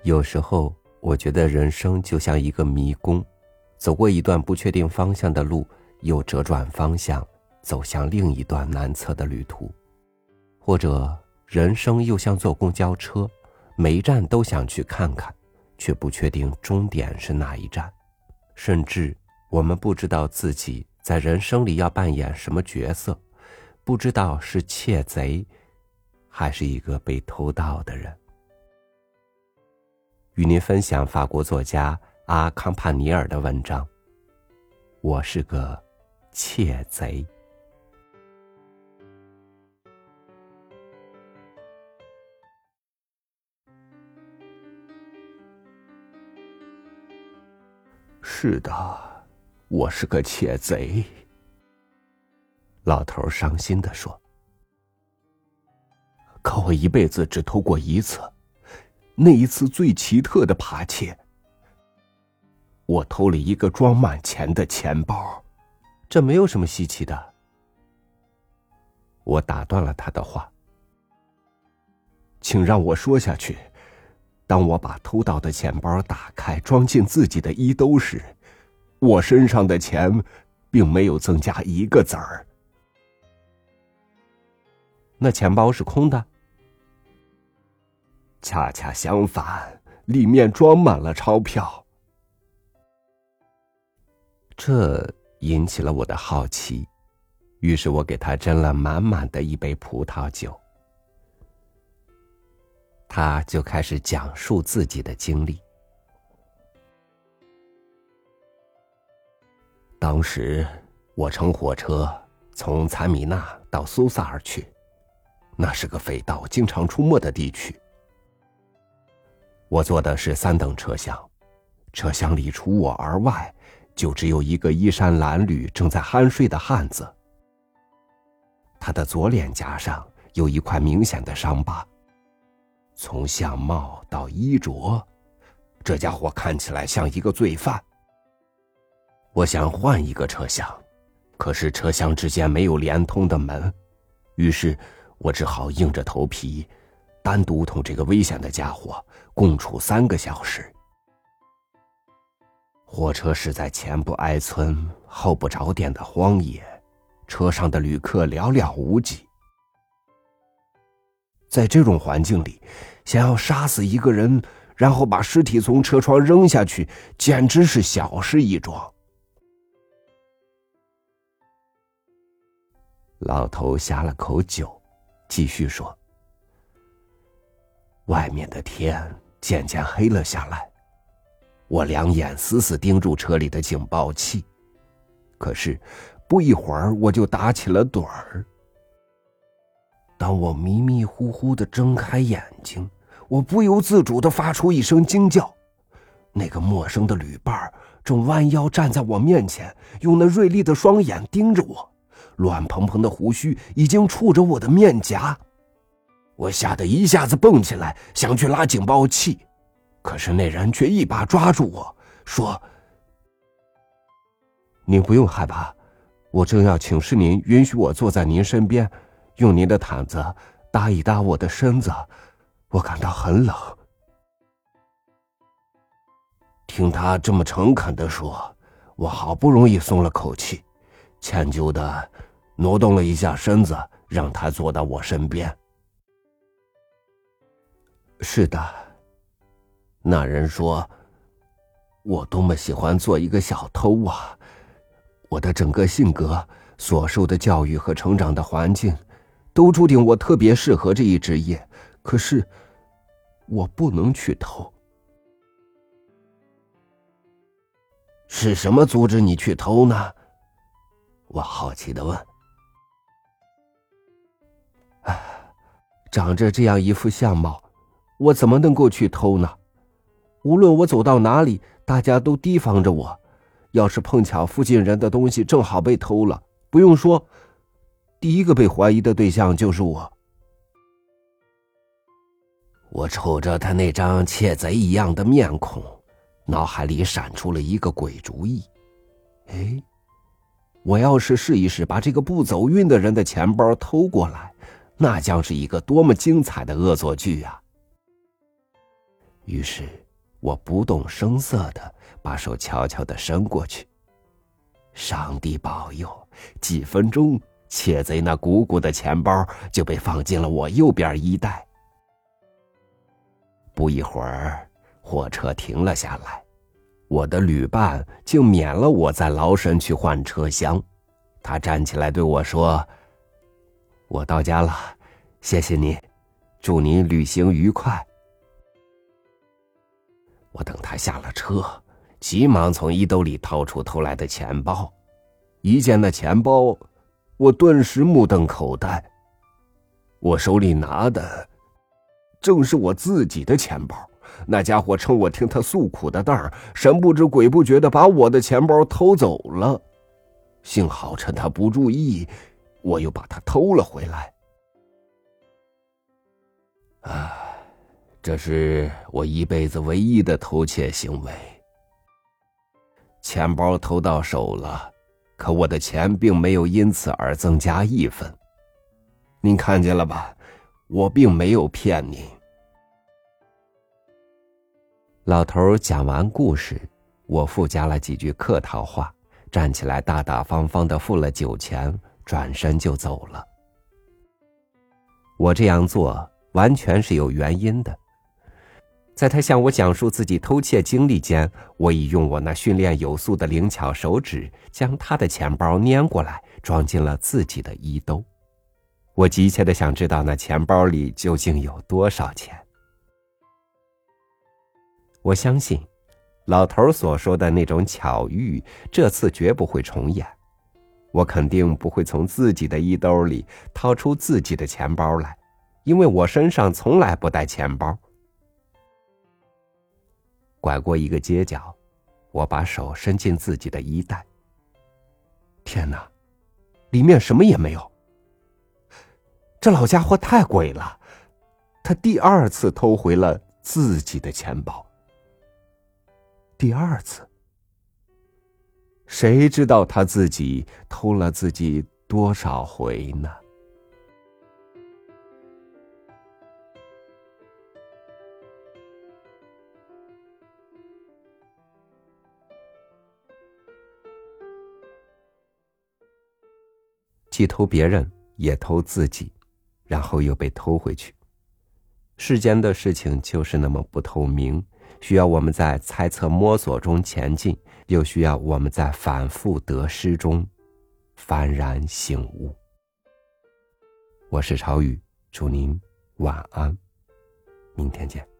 有时候我觉得人生就像一个迷宫，走过一段不确定方向的路，又折转方向，走向另一段难测的旅途。或者人生又像坐公交车，每一站都想去看看，却不确定终点是哪一站。甚至我们不知道自己在人生里要扮演什么角色，不知道是窃贼还是一个被偷盗的人。与您分享法国作家阿康帕尼尔的文章，我是个窃贼。是的，我是个窃贼，老头伤心地说。可我一辈子只偷过一次，那一次最奇特的扒窃。我偷了一个装满钱的钱包，这没有什么稀奇的。我打断了他的话。请让我说下去。当我把偷盗的钱包打开，装进自己的衣兜时，我身上的钱并没有增加一个子儿。那钱包是空的？恰恰相反，里面装满了钞票。这引起了我的好奇，于是我给他斟了满满的一杯葡萄酒。他就开始讲述自己的经历。当时我乘火车从采米纳到苏萨尔去，那是个匪盗经常出没的地区。我坐的是3等车厢，车厢里除我而外，就只有一个衣衫褴褛正在酣睡的汉子。他的左脸颊上有一块明显的伤疤。从相貌到衣着，这家伙看起来像一个罪犯。我想换一个车厢，可是车厢之间没有连通的门，于是我只好硬着头皮单独同这个危险的家伙共处3个小时。火车是在前不挨村后不着店的荒野，车上的旅客寥寥无几。在这种环境里，想要杀死一个人，然后把尸体从车窗扔下去，简直是小事一桩。老头呷了口酒，继续说：外面的天渐渐黑了下来，我2眼死死盯住车里的警报器，可是不一会儿我就打起了盹儿。当我迷迷糊糊地睁开眼睛，我不由自主地发出一声惊叫。那个陌生的旅伴正弯腰站在我面前，用那锐利的双眼盯着我，乱蓬蓬的胡须已经触着我的面颊。我吓得一下子蹦起来，想去拉警报器，可是那人却一把抓住我，说：您不用害怕，我正要请示您允许我坐在您身边，用您的毯子搭一搭我的身子，我感到很冷。听他这么诚恳地说，我好不容易松了口气，歉疚地挪动了一下身子，让他坐到我身边。是的，那人说，我多么喜欢做一个小偷啊！我的整个性格，所受的教育和成长的环境，都注定我特别适合这一职业，可是我不能去偷。是什么阻止你去偷呢？我好奇地问。长着这样一副相貌，我怎么能够去偷呢？无论我走到哪里，大家都提防着我，要是碰巧附近人的东西正好被偷了，不用说，第一个被怀疑的对象就是我。我瞅着他那张窃贼一样的面孔，脑海里闪出了一个鬼主意。我要是试一试把这个不走运的人的钱包偷过来，那将是一个多么精彩的恶作剧啊！ 于是我不动声色地把手悄悄地伸过去。上帝保佑，几分钟，窃贼那鼓鼓的钱包就被放进了我右边衣袋。不一会儿，火车停了下来，我的旅伴竟免了我在劳神去换车厢。他站起来对我说：“我到家了，谢谢你，祝你旅行愉快。”我等他下了车，急忙从衣兜里掏出偷来的钱包。一见那钱包，我顿时目瞪口呆。我手里拿的正是我自己的钱包，那家伙趁我听他诉苦的当，神不知鬼不觉地把我的钱包偷走了。幸好趁他不注意，我又把它偷了回来。这是我一辈子唯一的偷窃行为。钱包偷到手了，可我的钱并没有因此而增加一分。您看见了吧？我并没有骗您。老头讲完故事，我附加了几句客套话，站起来大大方方地付了酒钱，转身就走了。我这样做完全是有原因的。在他向我讲述自己偷窃经历间，我已用我那训练有素的灵巧手指将他的钱包拈过来，装进了自己的衣兜。我急切地想知道那钱包里究竟有多少钱。我相信老头所说的那种巧遇，这次绝不会重演。我肯定不会从自己的衣兜里掏出自己的钱包来，因为我身上从来不带钱包。拐过一个街角，我把手伸进自己的衣袋。天哪，里面什么也没有。这老家伙太鬼了，他第二次偷回了自己的钱包。第二次，谁知道他自己偷了自己多少回呢？既偷别人，也偷自己，然后又被偷回去。世间的事情就是那么不透明，需要我们在猜测摸索中前进，又需要我们在反复得失中幡然醒悟。我是朝雨，祝您晚安，明天见。